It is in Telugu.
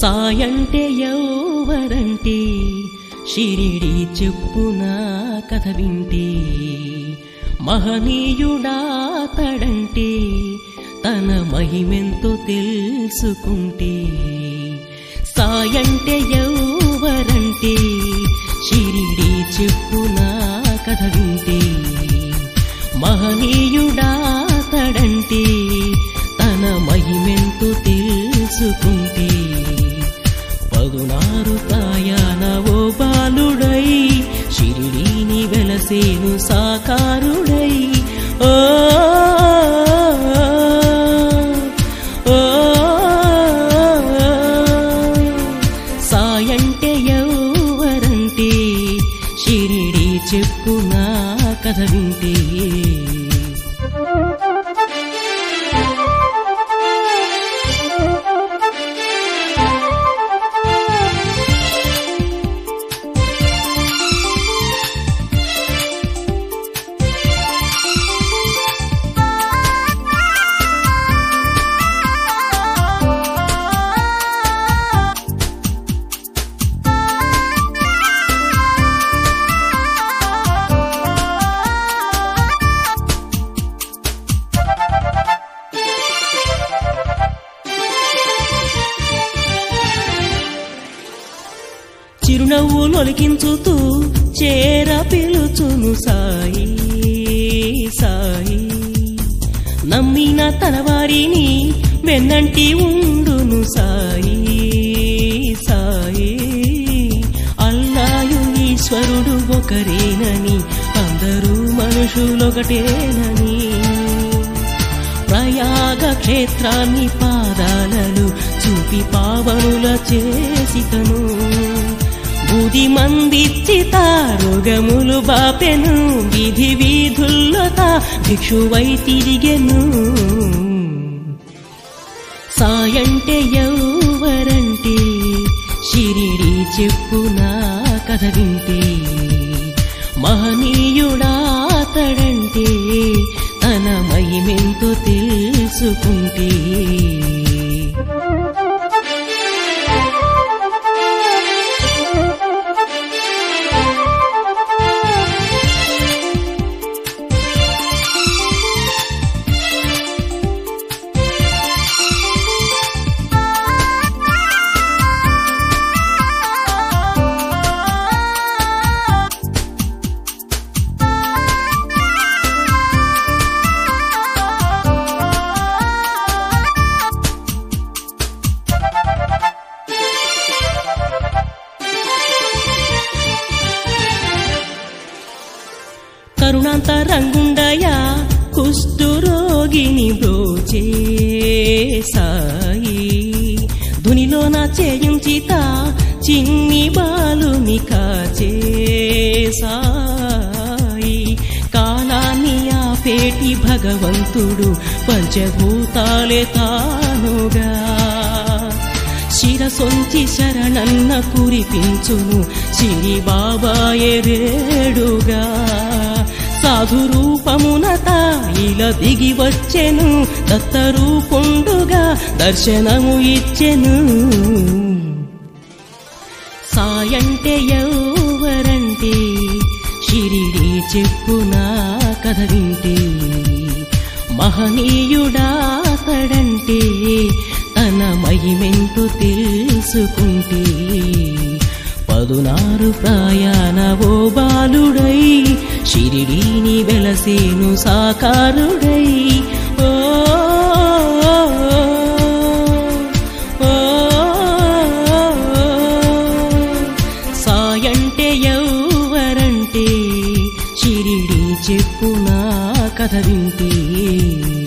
సాయంటే ఎవరంటే షిరిడి చెప్పునా కథ వింటే మహనీయుడాతడంటే తన మహిమెంతో తెలుసుకుంటే సాయంటే ఎవరంటే షిరిడి చెప్పునా కథ వింటే మహనీయుడాతడంటే తన మహిమెంతో తెలుసుకుంటే 16 ప్రయాణ ఓ బాలుడై షిరిడీని వెలసేను సాకారుడై ఓ సాయంటే ఎవరంటే షిరిడి చెప్పునా కథ వింటే చిరునవ్వులొలికించుతూ చేర పిలుచును సాయి సాయి నమ్మిన తనవారిని వెన్నంటి ఉండును సాయి సాయి అల్లాయు ఈశ్వరుడు ఒకరేనని అందరూ మనుషులొకటేనని ప్రయాగ క్షేత్రాన్ని పాదాలలో చూపి పావనుల చేసితను బుధి మందిచ్చిత రోగములు బాపెను వీధి వీధుల్లో తా భిక్షువై తిరిగెను సాయంటే ఎవరంటే షిరిడి చెప్పునా కథ వింటే మహనీయుడాతడంటే తన మహిమెంతో తెలుసుకుంటే కరుణాంతరంగుండయా కుష్ఠరోగిని బ్రోచే సాయి ధునిలోన చేయుంచిత చిన్ని బాలుని కాచే సాయి కాలాన్ని ఆపేటి భగవంతుడు పంచభూతాలే తానుగా శిరసొంచి శరణన్న కురిపించును శ్రీ బాబాయే రేడుగా సాధు రూపమున తాయిల దిగి వచ్చెను దత్తరూపుండుగా దర్శనము ఇచ్చెను సాయంటే ఎవరంటే షిరిడి చెప్పునా కథ వింటే మహనీయుడాతడంటే తన మహిమెంతో తెలుసుకుంటే 16 ప్రయాణ ఓ బాలుడై షిరిడీని వెలసేను సాకారుడై ఓ సాయంటే ఎవరంటే షిరిడి చెప్పునా కథ వింటే